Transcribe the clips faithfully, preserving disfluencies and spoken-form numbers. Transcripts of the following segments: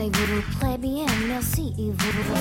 Parlez-vous très bien, merci. Et vous...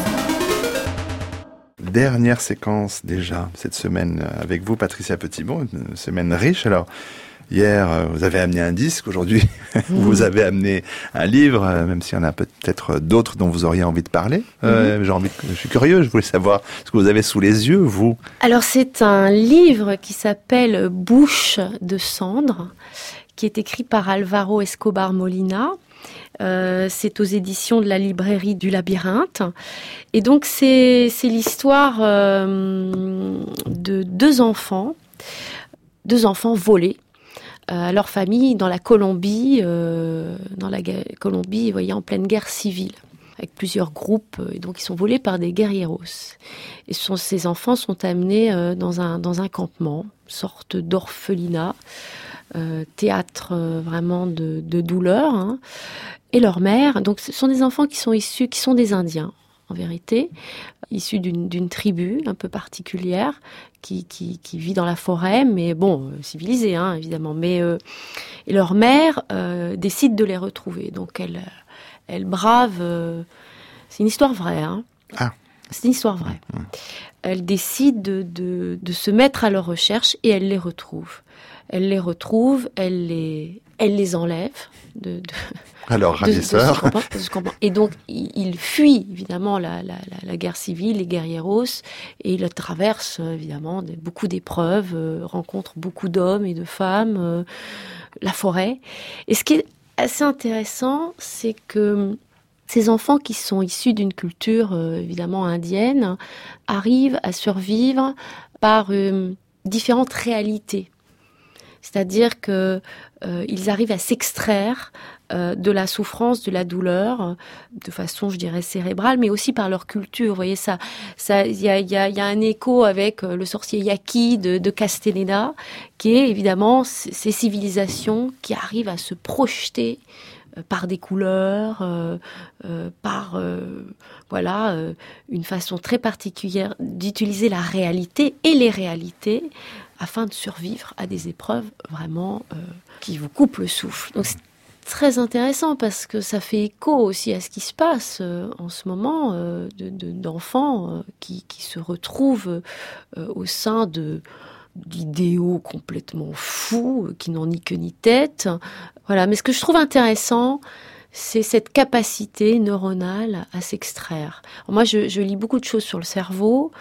Dernière séquence déjà cette semaine avec vous, Patricia Petitbon, une semaine riche. Alors, hier, vous avez amené un disque, aujourd'hui, mmh. vous avez amené un livre, même s'il y en a peut-être d'autres dont vous auriez envie de parler. Mmh. Euh, j'ai envie de... Je suis curieux, je voulais savoir ce que vous avez sous les yeux, vous. Alors, c'est un livre qui s'appelle « Bouche de cendre », qui est écrit par Alvaro Escobar Molina. Euh, c'est aux éditions de la librairie du Labyrinthe. Et donc, c'est, c'est l'histoire euh, de deux enfants, deux enfants volés euh, à leur famille dans la Colombie, euh, dans la ga- Colombie, vous voyez, en pleine guerre civile, avec plusieurs groupes. Et donc, ils sont volés par des guerrilleros. Et ce sont, ces enfants sont amenés euh, dans un, dans un campement, sorte d'orphelinat, euh, théâtre euh, vraiment de, de douleur, hein. Et leur mère, donc ce sont des enfants qui sont issus, qui sont des Indiens, en vérité, issus d'une, d'une tribu un peu particulière, qui, qui, qui vit dans la forêt, mais bon, civilisée, hein, évidemment. Mais, euh, et leur mère euh, décide de les retrouver. Donc elle, elle brave... Euh, c'est une histoire vraie, hein. Ah. C'est une histoire vraie. Mmh. Elle décide de, de, de se mettre à leur recherche et elle les retrouve. Elle les retrouve, elle les, elle les enlève de... de Alors, ravisseur. Et donc, il fuit, évidemment, la, la, la, la guerre civile, les guerrilleros, et il traverse, évidemment, des, beaucoup d'épreuves, euh, rencontre beaucoup d'hommes et de femmes, euh, la forêt. Et ce qui est assez intéressant, c'est que ces enfants qui sont issus d'une culture, euh, évidemment, indienne, arrivent à survivre par euh, différentes réalités. C'est-à-dire que euh, ils arrivent à s'extraire euh, de la souffrance, de la douleur, de façon, je dirais, cérébrale, mais aussi par leur culture. Vous voyez, ça, ça, il y a, y a, y a un écho avec le sorcier Yaqui de, de Castellana, qui est évidemment ces civilisations qui arrivent à se projeter euh, par des couleurs, euh, euh, par euh, voilà, euh, une façon très particulière d'utiliser la réalité et les réalités, afin de survivre à des épreuves vraiment euh, qui vous coupent le souffle. Donc c'est très intéressant parce que ça fait écho aussi à ce qui se passe euh, en ce moment, euh, de, de, d'enfants euh, qui, qui se retrouvent euh, au sein de, d'idéaux complètement fous, euh, qui n'ont ni queue ni tête. Voilà. Mais ce que je trouve intéressant, c'est cette capacité neuronale à s'extraire. Alors moi, je, je lis beaucoup de choses sur le cerveau.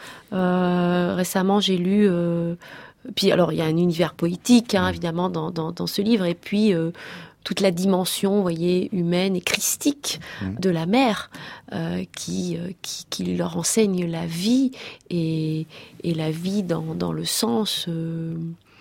Euh, récemment, j'ai lu... Euh, Puis alors il y a un univers poétique, hein, évidemment dans, dans dans ce livre, et puis euh, toute la dimension, vous voyez, humaine et christique de la mère euh, qui, euh, qui qui leur enseigne la vie et et la vie dans dans le sens euh,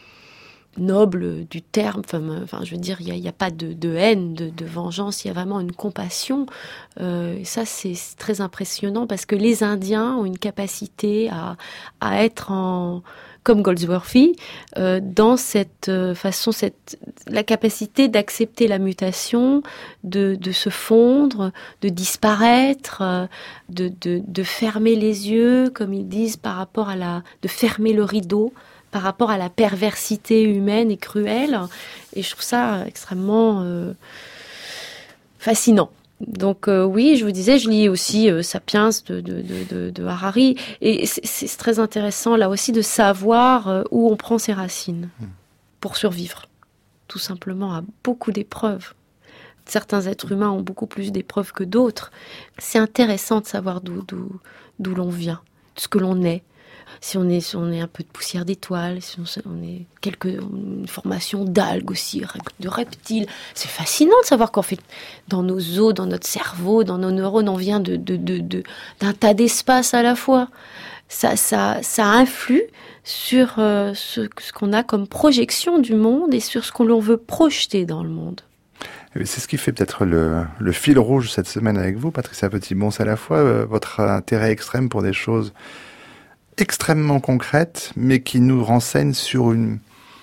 noble du terme. Enfin, enfin je veux dire, il y a il y a pas de de haine, de de vengeance, il y a vraiment une compassion. Euh, et ça c'est, c'est très impressionnant parce que les Indiens ont une capacité à à être en comme Goldsworthy, euh, dans cette euh, façon, cette, la capacité d'accepter la mutation, de, de se fondre, de disparaître, euh, de, de, de fermer les yeux, comme ils disent, par rapport à la, de fermer le rideau, par rapport à la perversité humaine et cruelle. Et je trouve ça extrêmement euh, fascinant. Donc euh, oui, je vous disais, je lis aussi euh, Sapiens de, de, de, de Harari, et c'est, c'est très intéressant là aussi de savoir euh, où on prend ses racines pour survivre, tout simplement à beaucoup d'épreuves. Certains êtres humains ont beaucoup plus d'épreuves que d'autres. C'est intéressant de savoir d'où, d'où, d'où l'on vient, de ce que l'on est. Si on est, si on est un peu de poussière d'étoiles, si on, on est quelques, une formation d'algues aussi, de reptiles. C'est fascinant de savoir qu'en fait, dans nos os, dans notre cerveau, dans nos neurones, on vient de, de, de, de, d'un tas d'espaces à la fois. Ça, ça, ça influe sur euh, ce, ce qu'on a comme projection du monde et sur ce que l'on veut projeter dans le monde. C'est ce qui fait peut-être le, le fil rouge cette semaine avec vous, Patricia Petitbon. C'est à la fois euh, votre intérêt extrême pour des choses extrêmement concrètes, mais qui nous renseignent sur une,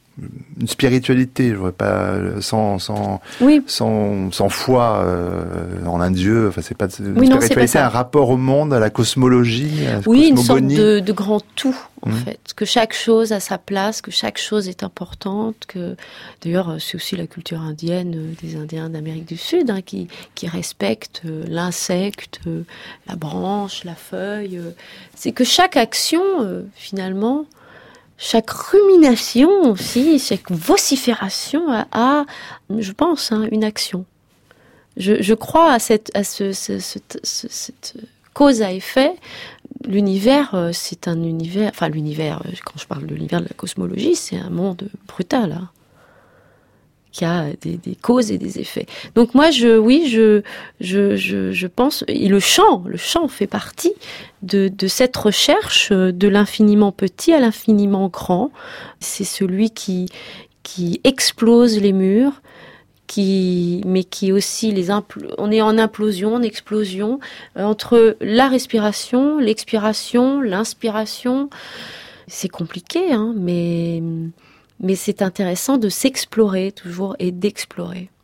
une spiritualité, je vois pas sans sans oui. sans sans foi euh, en un dieu. Enfin, c'est pas une oui, spiritualité, non, c'est pas un rapport au monde, à la cosmologie, à la oui, cosmogonie. une sorte de, de grand tout en mmh. fait, que chaque chose a sa place, que chaque chose est importante. Que d'ailleurs, c'est aussi la culture indienne des Indiens d'Amérique du Sud hein, qui qui respectent l'insecte, la branche, la feuille. C'est que chaque action euh, finalement. Chaque rumination aussi, chaque vocifération a, a je pense, hein, une action. Je, je crois à cette, à ce, ce, ce, ce, cette cause à effet. L'univers, c'est un univers, enfin l'univers, quand je parle de l'univers de la cosmologie, c'est un monde brutal, hein, qui a des, des causes et des effets. Donc moi, je, oui, je, je, je, je pense, et le chant, le chant fait partie de, de cette recherche de l'infiniment petit à l'infiniment grand. C'est celui qui, qui explose les murs, qui, mais qui aussi les impl- on est en implosion, en explosion, euh, entre la respiration, l'expiration, l'inspiration. C'est compliqué, hein, mais, mais c'est intéressant de s'explorer toujours et d'explorer.